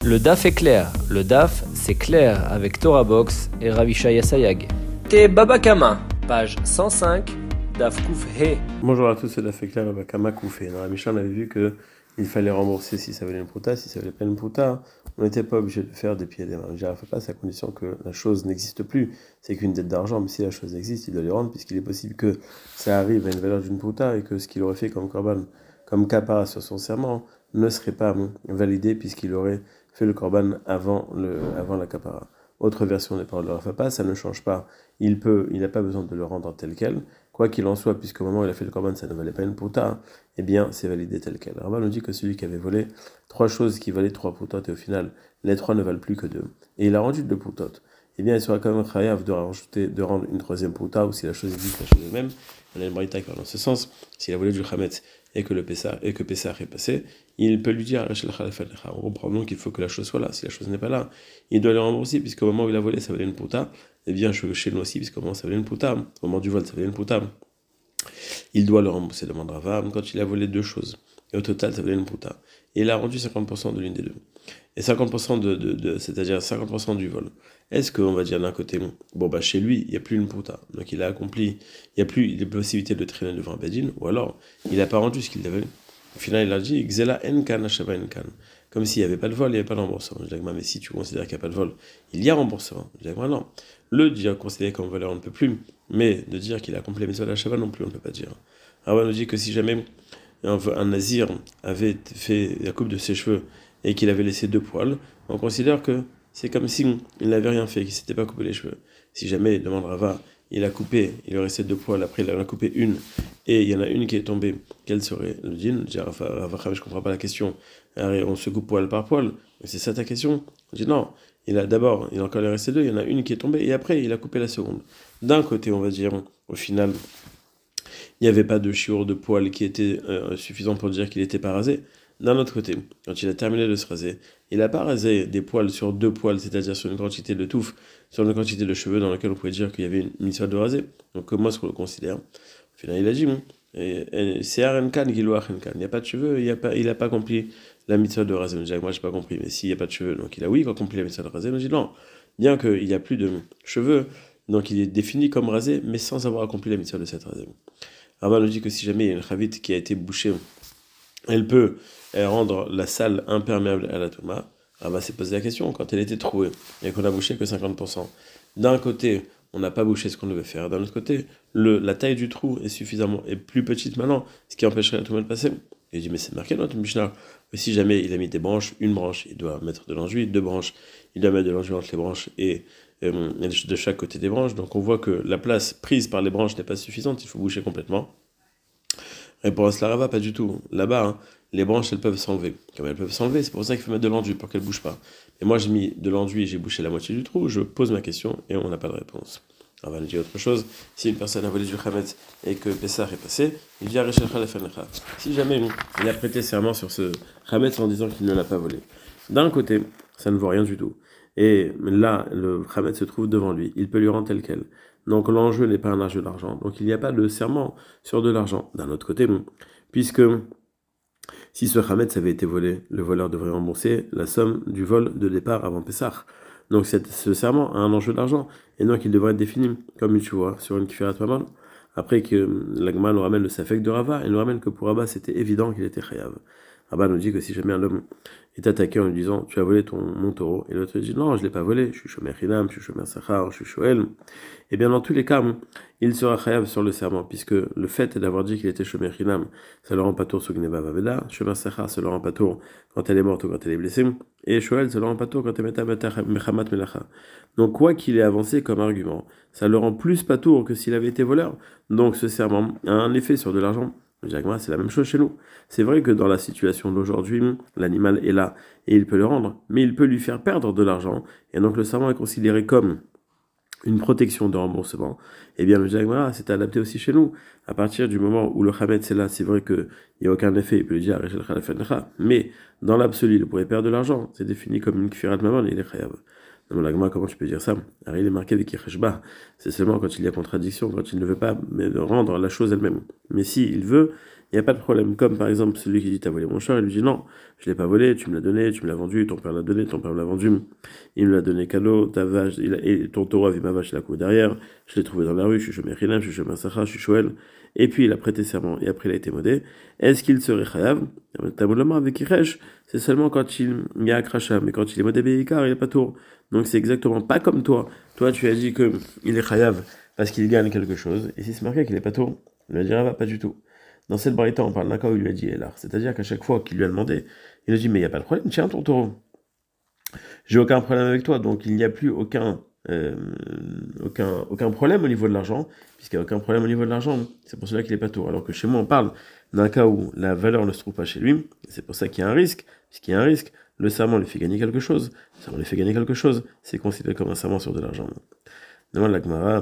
Le DAF est clair. Le DAF, c'est clair avec Torah Box et Ravishaya Sayag. Te Babakama, page 105, DAF Kouf He. Bonjour à tous, c'est DAF est clair Babakama Kouf He. Dans la Mishnah, on avait vu qu'il fallait rembourser si ça valait une prouta, si ça valait pas une prouta. On n'était pas obligé de faire des pieds et des mains. Je ne fais pas, c'est à condition que la chose n'existe plus. C'est qu'une dette d'argent, mais si la chose existe, il doit les rendre, puisqu'il est possible que ça arrive à une valeur d'une prouta et que ce qu'il aurait fait comme korban, comme kapara sur son serment, ne serait pas validé puisqu'il aurait fait le korban avant la kapara. Autre version des paroles de Rafapa, ça ne change pas. Il n'a pas besoin de le rendre tel quel. Quoi qu'il en soit, puisqu'au moment où il a fait le korban, ça ne valait pas une prouta, eh bien, c'est validé tel quel. Rambam nous dit que celui qui avait volé 3 choses qui valaient 3 proutot, et au final, les 3 ne valent plus que 2, et il a rendu 2 proutot, eh bien, il sera quand même chayav de rendre une 3e prouta, ou si la chose existe, la chose est même. On a une braïta qui va dans ce sens. S'il a volé du chametz et que Pessah est passé, il peut lui dire on comprend donc qu'il faut que la chose soit là. Si la chose n'est pas là, il doit le rembourser, puisqu'au moment où il a volé, ça valait une prouta. Eh bien, chez nous aussi, puisqu'au moment où ça valait une prouta, au moment du vol, ça valait une prouta, il doit le rembourser, demande Rava, quand il a volé 2 choses. Et au total, ça valait une prouta. Et il a rendu 50% de l'une des deux. Et 50% c'est-à-dire 50% du vol. Est-ce qu'on va dire d'un côté, chez lui, il n'y a plus une prouta, donc il a accompli, il n'y a plus les possibilités de traîner devant un bedin, ou alors il n'a pas rendu ce qu'il avait. Au final, il a dit, Xela enkan, Ashaba enkan. Comme s'il n'y avait pas de vol, il n'y avait pas de remboursement. Je dis, mais si tu considères qu'il n'y a pas de vol, il y a remboursement. Je dis, non. Le dire considéré comme voleur, on ne peut plus, mais de dire qu'il a accompli la mitzvah d'Ashaba non plus, on ne peut pas dire. Alors, on nous dit que si jamais un nazir avait fait la coupe de ses cheveux et qu'il avait laissé 2 poils, on considère que c'est comme s'il n'avait rien fait, qu'il ne s'était pas coupé les cheveux. Si jamais, demande Rava, il a coupé, il lui restait 2 poils, après il en a coupé une, et il y en a une qui est tombée, quel serait le din? Je dis, Rava, je ne comprends pas la question. Alors, on se coupe poil par poil, c'est ça ta question? Je dis non, il a encore resté 2, il y en a une qui est tombée, et après il a coupé la seconde. D'un côté, on va dire, au final, il n'y avait pas de chiour de poil qui était suffisant pour dire qu'il n'était pas rasé. D'un autre côté, quand il a terminé de se raser, il n'a pas rasé des poils sur 2 poils, c'est-à-dire sur une quantité de touffe, sur une quantité de cheveux dans laquelle on pouvait dire qu'il y avait une mitzvah de raser. Donc comment est-ce qu'on le considère? Au final, il a dit, c'est Arenkan, Gilo Arenkan. Il n'y a pas de cheveux, il n'a pas accompli la mitzvah de raser. Moi, je n'ai pas compris, mais s'il n'y a pas de cheveux, donc il a accompli la mitzvah de raser. Je dis non, bien qu'il n'y a plus de cheveux, donc il est défini comme rasé, mais sans avoir accompli la mitzvah de cette rasée. Rava nous dit que si jamais il y a une chavite qui a été bouchée, elle peut rendre la salle imperméable à la touma. Rava s'est posé la question, quand elle était trouée et qu'on a bouché que 50%. D'un côté, on n'a pas bouché ce qu'on devait faire. D'un autre côté, la taille du trou est plus petite maintenant, ce qui empêcherait la touma de passer. Et il dit, mais c'est marqué dans notre Mishnah. Mais si jamais il a mis des branches, une branche, il doit mettre de l'enduit, 2 branches, il doit mettre de l'enduit entre les branches et de chaque côté des branches. Donc on voit que la place prise par les branches n'est pas suffisante, il faut boucher complètement. Réponse la Rava, pas du tout. Là-bas, les branches, elles peuvent s'enlever. Comme elles peuvent s'enlever, c'est pour ça qu'il faut mettre de l'enduit, pour qu'elles ne bougent pas. Et moi, j'ai mis de l'enduit et j'ai bouché la moitié du trou, je pose ma question et on n'a pas de réponse. On va nous dire autre chose. Si une personne a volé du chametz et que Pessah est passé, il dit si jamais il a prêté serment sur ce chametz en disant qu'il ne l'a pas volé. D'un côté, ça ne vaut rien du tout. Et là, le chametz se trouve devant lui. Il peut lui rendre tel quel. Donc l'enjeu n'est pas un enjeu d'argent. Donc il n'y a pas de serment sur de l'argent. D'un autre côté, puisque si ce chametz avait été volé, le voleur devrait rembourser la somme du vol de départ avant Pessah. Donc ce serment a un enjeu d'argent. Et donc il devrait être défini comme tu vois sur une kifirat maman. Après que l'agma nous ramène le safek de Rava, il nous ramène que pour Rava c'était évident qu'il était chayav. Rava nous dit que si jamais un homme est attaqué en lui disant tu as volé mon taureau, et l'autre dit non, je ne l'ai pas volé, je suis shomer chinam, je suis shomer sachar, je suis shoel, et bien dans tous les cas, il sera chayav sur le serment, puisque le fait d'avoir dit qu'il était shomer chinam, ça le rend pas tour sur gneva vaveda, shomer sachar ça le rend pas tour quand elle est morte ou quand elle est blessée, et shoel ça le rend pas tour quand elle est mechamat melacha. Donc quoi qu'il ait avancé comme argument, ça le rend plus pas tour que s'il avait été voleur. Donc ce serment a un effet sur de l'argent. C'est la même chose chez nous. C'est vrai que dans la situation d'aujourd'hui, l'animal est là et il peut le rendre, mais il peut lui faire perdre de l'argent. Et donc le serment est considéré comme une protection de remboursement. Et bien le Jagmara c'est adapté aussi chez nous. À partir du moment où le Chametz est là, c'est vrai qu'il n'y a aucun effet, il peut lui dire mais dans l'absolu, il pourrait perdre de l'argent. C'est défini comme une kfirat maman et il est chayav. Non, l'agma, comment tu peux dire ça? Alors, il est marqué avec Yecheshba. C'est seulement quand il y a contradiction, quand il ne veut pas rendre la chose elle-même. Mais si il veut, il il n'y a pas de problème. Comme par exemple celui qui dit t'as volé mon char, il lui dit non, je l'ai pas volé, tu me l'as donné, tu me l'as vendu, ton père l'a donné, ton père me l'a vendu, il me l'a donné cadeau, ta vache, et ton taureau a vu ma vache, il a couru derrière, je l'ai trouvé dans la rue, je suis chômé Rinam, je suis chômé Sacha, je suis Shoel, et puis il a prêté serment, et après il a été modé. Est-ce qu'il serait chayav? Tamoulama avec Iresh, c'est seulement quand il y a un crachat, mais quand il est modé Beikar, il n'est pas tour. Donc c'est exactement pas comme toi. Toi tu as dit que il est chayav parce qu'il gagne quelque chose, et si c'est marqué qu'il est pas tour, il lui dira pas du tout. Dans cette braïta, on parle d'un cas où il lui a dit Elar. C'est-à-dire qu'à chaque fois qu'il lui a demandé, il lui a dit mais il n'y a pas de problème, tiens ton taureau. J'ai aucun problème avec toi, donc il n'y a plus aucun problème au niveau de l'argent, puisqu'il n'y a aucun problème au niveau de l'argent. C'est pour cela qu'il n'est pas tour. Alors que chez moi, on parle d'un cas où la valeur ne se trouve pas chez lui, c'est pour ça qu'il y a un risque, puisqu'il y a un risque. Le serment lui fait gagner quelque chose. Le serment lui fait gagner quelque chose. C'est considéré comme un serment sur de l'argent. Demande la Gemara.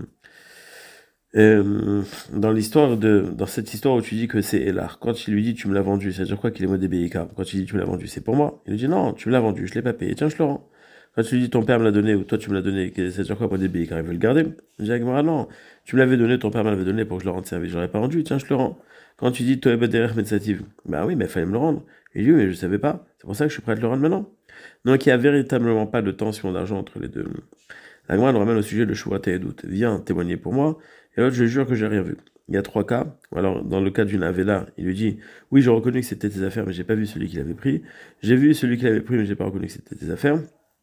Dans cette histoire où tu dis que c'est Elar, quand il lui dit tu me l'as vendu, ça veut dire quoi qu'il est modé Beika? Quand il dit tu me l'as vendu, c'est pour moi. Il lui dit non, tu me l'as vendu, je l'ai pas payé, tiens, je le rends. Quand tu lui dis ton père me l'a donné ou toi tu me l'as donné, ça veut dire quoi modé Beika? Il veut le garder. Il dit non, tu me l'avais donné, ton père me l'avait donné pour que je le rende service, je l'aurais pas rendu, tiens, je le rends. Quand tu dis toi derrière Medsativ, bah oui, mais il fallait me le rendre. Il dit oui, mais je savais pas, c'est pour ça que je suis prêt à te le rendre maintenant. Donc il n'y a véritablement pas de tension d'argent entre les deux. La Gemara nous ramène au sujet de Shurat et doute. Viens témoigner pour moi. Et l'autre, je jure que j'ai rien vu. Il y a trois cas. Alors, dans le cas d'une Avela, il lui dit oui, j'ai reconnu que c'était tes affaires, mais j'ai pas vu celui qui l'avait pris. J'ai vu celui qui l'avait pris, mais j'ai pas reconnu que c'était tes affaires.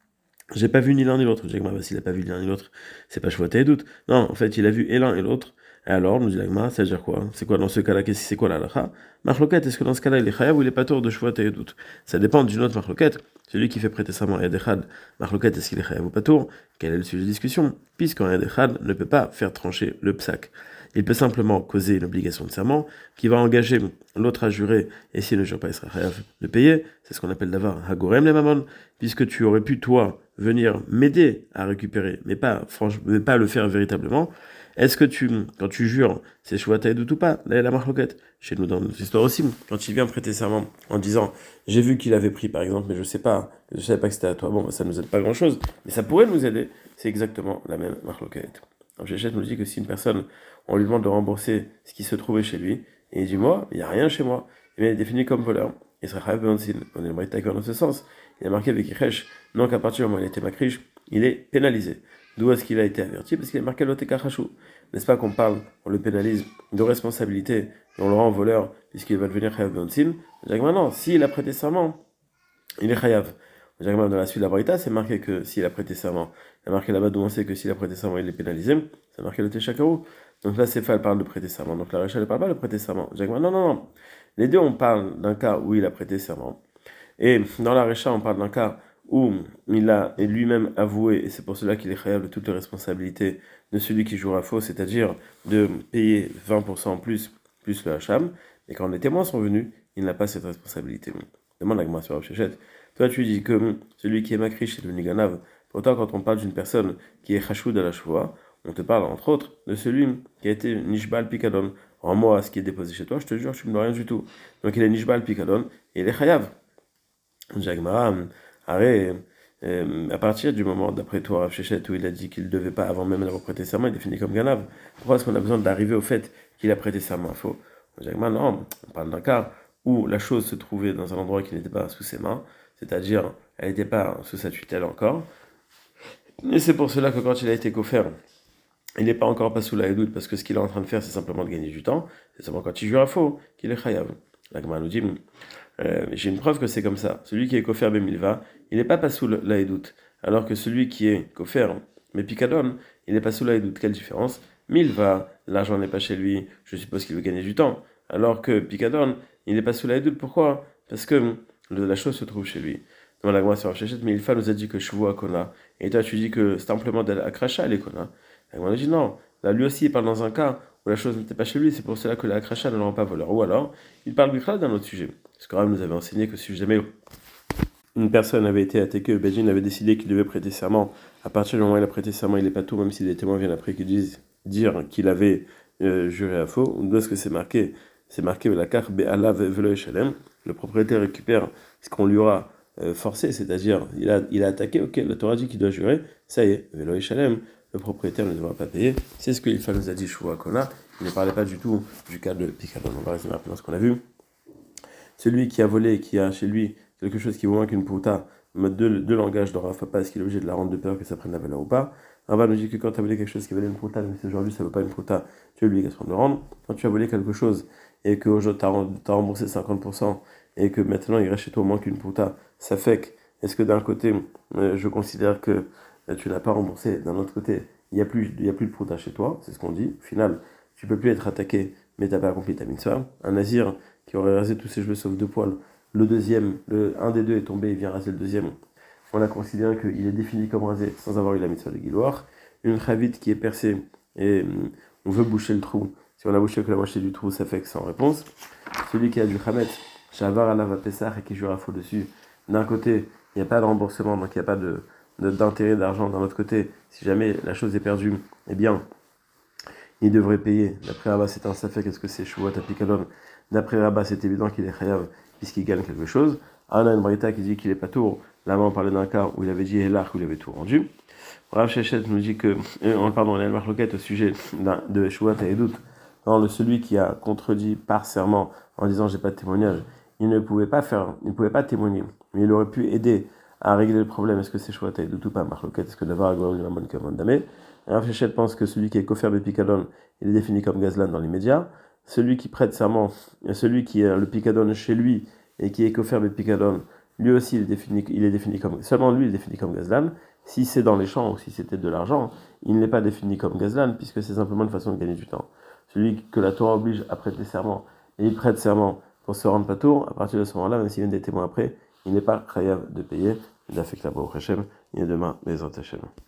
J'ai pas vu ni l'un ni l'autre. J'ai dit, bah, s'il a pas vu ni l'un ni l'autre, c'est pas Shurat et doute. Non, en fait, il a vu et l'un et l'autre. Et alors, nous dit l'agma, ça veut dire quoi? C'est quoi dans ce cas-là? C'est quoi la halakha? Marloquette, est-ce que dans ce cas-là, il est chayav ou il est pas tour de Shurat et doute? Ça dépend d'une autre marloquette. Celui qui fait prêter serment à Yadechad, marloquette, est-ce qu'il est chayav ou pas tour? Quel est le sujet de discussion? Puisqu'un Yadechad ne peut pas faire trancher le psak. Il peut simplement causer une obligation de serment qui va engager l'autre à jurer, et s'il ne jure pas, il sera chayav de payer. C'est ce qu'on appelle d'avoir hagorem les mamon, puisque tu aurais pu, toi, venir m'aider à récupérer, mais pas le faire véritablement. Est-ce que quand tu jures, c'est Shuvat ou pas? Là, il y a la marloquette. Chez nous, dans notre histoire aussi, quand il vient prêter serment en disant, j'ai vu qu'il avait pris, par exemple, mais je savais pas que c'était à toi. Bon, ça nous aide pas grand-chose, mais ça pourrait nous aider. C'est exactement la même marloquette. Alors, Jéchet nous dit que si une personne, on lui demande de rembourser ce qui se trouvait chez lui, et il dit, moi, il n'y a rien chez moi, il est défini comme voleur. Il sera chayav be'onsin. On est d'accord dans ce sens. Il a marqué avec Iresh, donc à partir du moment où il était makrish, il est pénalisé. D'où est-ce qu'il a été averti? Parce qu'il est marqué l'oteka chachou. N'est-ce pas qu'on parle, on le pénalise de responsabilité et on le rend voleur puisqu'il va devenir chayav be'onsin? Maintenant, s'il a prêté serment, il est chayav. Dans la suite de la Braïta, c'est marqué que s'il a prêté serment. Il a marqué là-bas d'où on sait que s'il a prêté serment, il est pénalisé. C'est marqué le Téchakarou. Donc là, c'est fait, elle parle de prêter serment. Donc la Récha ne parle pas de prêter serment. Non. Les deux, on parle d'un cas où il a prêté serment. Et dans la Récha, on parle d'un cas où il a lui-même avoué, et c'est pour cela qu'il est chayav de toutes les responsabilités de celui qui jouera faux, c'est-à-dire de payer 20% en plus le hacham. Et quand les témoins sont venus, il n'a pas cette responsabilité. Demande la Gemara sur Rav. Toi, tu dis que celui qui est makrish est devenu ganav. Pourtant, quand on parle d'une personne qui est chachoud à la choua, on te parle entre autres de celui qui a été nishbal pikadon. Rends-moi ce qui est déposé chez toi, je te jure, tu ne me dois rien du tout. Donc il est nishbal pikadon et il est chayav. Jagmara, à partir du moment, d'après toi, Rav Shechet, où il a dit qu'il ne devait pas, avant même d'avoir prêté serment, il est fini comme ganav. Pourquoi est-ce qu'on a besoin d'arriver au fait qu'il a prêté serment? Faux. Jagmara, non, on parle d'un cas où la chose se trouvait dans un endroit qui n'était pas sous ses mains, c'est-à-dire elle n'était pas sous sa tutelle encore. Et c'est pour cela que quand il a été coffert, il n'est pas encore pas sous la Edout, parce que ce qu'il est en train de faire, c'est simplement de gagner du temps. C'est seulement quand il jure à faux qu'il est chayav. La Gemara nous dit, j'ai une preuve que c'est comme ça. Celui qui est coffert Bemilva, il n'est pas sous la Edout. Alors que celui qui est coffert, mais Picadon, il n'est pas sous la Edout. Quelle différence? Milva, l'argent n'est pas chez lui, je suppose qu'il veut gagner du temps. Alors que Picadon, il n'est pas sous la Edout. Pourquoi? Parce que la chose se trouve chez lui. Dans la Gemara sur Rachet, mais Ilfa nous a dit que Shvu Kona. Et toi, tu dis que c'est simplement d'Akrasha, les Kona. La Gemara dit non. Là, lui aussi, il parle dans un cas où la chose n'était pas chez lui, c'est pour cela que l'Akrasha ne le rend pas voleur. Ou alors, il parle Bikral d'un autre sujet. Parce que Rav nous avait enseigné que si jamais une personne avait été attaquée, le Béjin avait décidé qu'il devait prêter serment, à partir du moment où il a prêté serment, il n'est pas tout, même si les témoins viennent après qu'ils disent dire qu'il avait juré à faux. D'où est-ce que c'est marqué? C'est marqué la carte Be'ala Velo Shalem. Le propriétaire récupère ce qu'on lui aura forcé, c'est-à-dire il a attaqué, ok, la Torah dit qu'il doit jurer, ça y est, Velo Shalem, le propriétaire ne devra pas payer. C'est ce que l'Ilfa nous a dit, Shua Kona, Il ne parlait pas du tout du cas de Picadon. On va résumer maintenant ce qu'on a vu. Celui qui a volé et qui a chez lui quelque chose qui vaut moins qu'une prouta, deux langages dans Rav Papa, est-ce qu'il est obligé de la rendre de peur que ça prenne la valeur ou pas? Rav nous dit que quand tu as volé quelque chose qui valait une prouta, même si aujourd'hui ça ne vaut pas une prouta, tu as l'obligation de le rendre. Quand tu as volé quelque chose et qu'aujourd'hui tu as remboursé 50% et que maintenant il reste chez toi au moins qu'une prouta, ça fait que, est-ce que d'un côté, je considère que tu n'as pas remboursé, d'un autre côté, il n'y a plus de prouta chez toi, c'est ce qu'on dit. Au final, tu ne peux plus être attaqué, mais tu n'as pas accompli ta mitzvah. Un nazir qui aurait rasé tous ses cheveux sauf 2 poils, un des deux est tombé, il vient raser le deuxième. On a considéré qu'il est défini comme rasé sans avoir eu la mitzvah de Giloir. Une chavite qui est percée et on veut boucher le trou. Si on a bouché que la moitié du trou, ça fait que sans réponse. Celui qui a du chametz, shavar alav pesach et qui jure à faux dessus. D'un côté, il n'y a pas de remboursement, donc il n'y a pas d'intérêt d'argent. D'un autre côté, si jamais la chose est perdue, eh bien, il devrait payer. D'après Rabat, c'est un safek, est-ce que c'est Shuvat Apikadon? D'après Rabat, c'est évident qu'il est chayav puisqu'il gagne quelque chose. On a une brita qui dit qu'il est pas tour. Là, on parlait d'un cas où il avait dit Elach, où il avait tout rendu. Rav Shechet nous dit que, pardon, il y a une marloquette au sujet de Shuvat et Edut. Celui qui a contredit par serment en disant j'ai pas de témoignage, il ne pouvait pas témoigner, mais il aurait pu aider à régler le problème. Est-ce que c'est Shuvat et Edut ou pas? Marloquette, est-ce que d'avoir Agor Limamon Kamandame? Rav Shechet pense que celui qui est Kofer Bepikadon, il est défini comme Gazlan dans l'immédiat. Celui qui prête serment, celui qui a le Pikadon chez lui et qui est Kofer Bepikadon, lui aussi il est défini comme, seulement lui il est défini comme Gazlan. Si c'est dans les champs ou si c'était de l'argent, il n'est pas défini comme Gazlan puisque c'est simplement une façon de gagner du temps. Celui que la Torah oblige à prêter serment et il prête serment pour se rendre patour, à partir de ce moment-là, même s'il vient des témoins après, il n'est pas chayav de payer. Il a fait que la Baruch Hashem, il est demain, Bezrat Hashem.